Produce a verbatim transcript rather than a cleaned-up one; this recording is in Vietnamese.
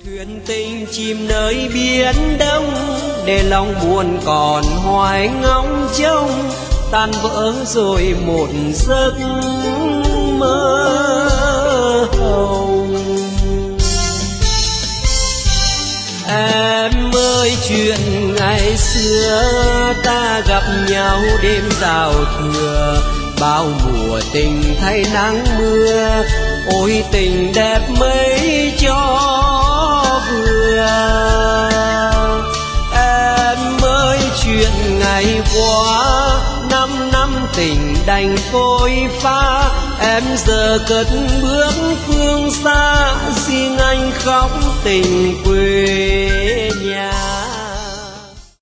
Thuyền tình chìm nơi biển đông, để lòng buồn còn hoài ngóng trông, tan vỡ rồi một giấc mơ hồng. Em ơi chuyện ngày xưa ta gặp nhau đêm giao thừa, bao mùa tình thay nắng mưa, ôi tình đẹp mấy cho vừa. Em ơi chuyện ngày qua, năm năm tình đành phôi pha, em giờ cất bước phương xa, riêng anh khóc tình quê nhà.